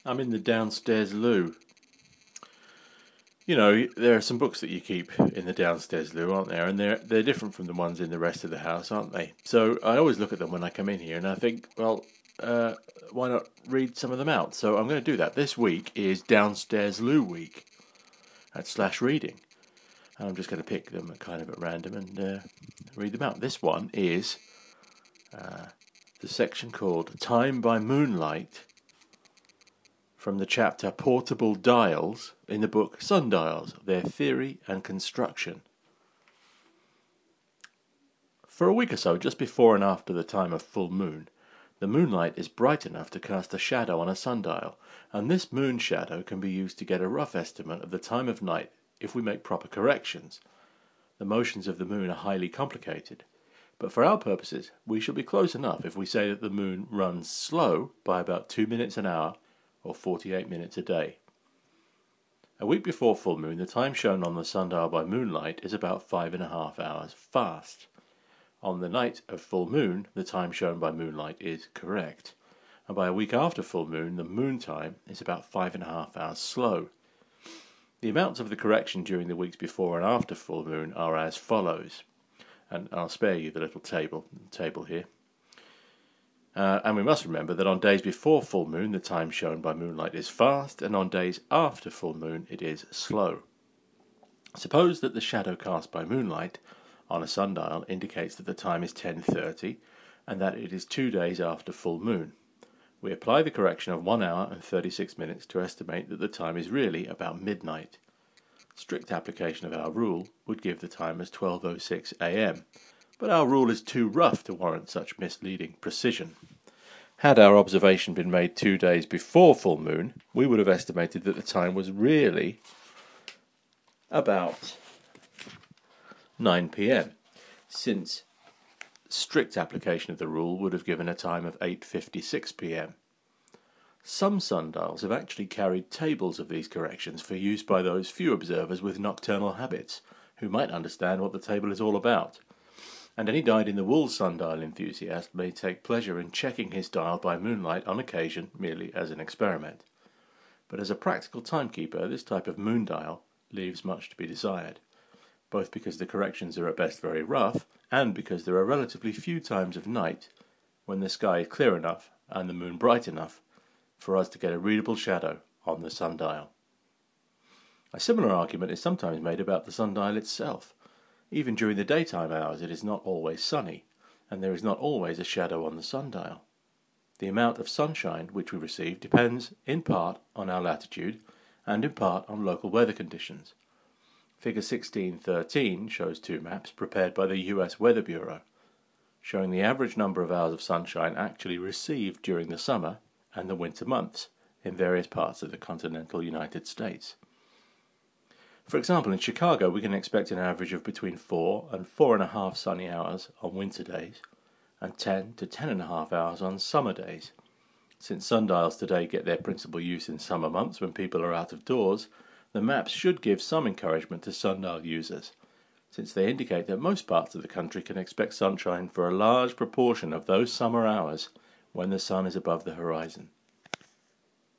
I'm in the downstairs loo. You know, there are some books that you keep in the downstairs loo, aren't there? And they're different from the ones in the rest of the house, aren't they? So I always look at them when I come in here, and I think, well, uh, why not read some of them out? So I'm going to do that. This week is downstairs loo week at Slash Reading, and I'm just going to pick them kind of at random and read them out. This one is the section called "Time by Moonlight" from the chapter Portable Dials in the book Sundials, Their Theory and Construction. For a week or so, just before and after the time of full moon, the moonlight is bright enough to cast a shadow on a sundial, and this moon shadow can be used to get a rough estimate of the time of night if we make proper corrections. The motions of the moon are highly complicated, but for our purposes we shall be close enough if we say that the moon runs slow by about 2 minutes an hour, or 48 minutes a day. A week before full moon, the time shown on the sundial by moonlight is about 5.5 hours fast. On the night of full moon, the time shown by moonlight is correct, and by a week after full moon, the moon time is about 5.5 hours slow. The amounts of the correction during the weeks before and after full moon are as follows, and I'll spare you the little table here. And we must remember that on days before full moon, the time shown by moonlight is fast, and on days after full moon, it is slow. Suppose that the shadow cast by moonlight on a sundial indicates that the time is 10:30, and that it is 2 days after full moon. We apply the correction of 1 hour and 36 minutes to estimate that the time is really about midnight. Strict application of our rule would give the time as 12:06 a.m., but our rule is too rough to warrant such misleading precision. Had our observation been made 2 days before full moon, we would have estimated that the time was really about 9 p.m., since strict application of the rule would have given a time of 8:56 p.m. Some sundials have actually carried tables of these corrections for use by those few observers with nocturnal habits, who might understand what the table is all about. And any dyed-in-the-wool sundial enthusiast may take pleasure in checking his dial by moonlight on occasion merely as an experiment. But as a practical timekeeper, this type of moon dial leaves much to be desired, both because the corrections are at best very rough, and because there are relatively few times of night when the sky is clear enough and the moon bright enough for us to get a readable shadow on the sundial. A similar argument is sometimes made about the sundial itself. Even during the daytime hours it is not always sunny, and there is not always a shadow on the sundial. The amount of sunshine which we receive depends in part on our latitude and in part on local weather conditions. Figure 1613 shows two maps prepared by the US Weather Bureau, showing the average number of hours of sunshine actually received during the summer and the winter months in various parts of the continental United States. For example, in Chicago we can expect an average of between 4 and 4.5 sunny hours on winter days and 10 to 10.5 hours on summer days. Since sundials today get their principal use in summer months when people are out of doors, the maps should give some encouragement to sundial users, since they indicate that most parts of the country can expect sunshine for a large proportion of those summer hours when the sun is above the horizon.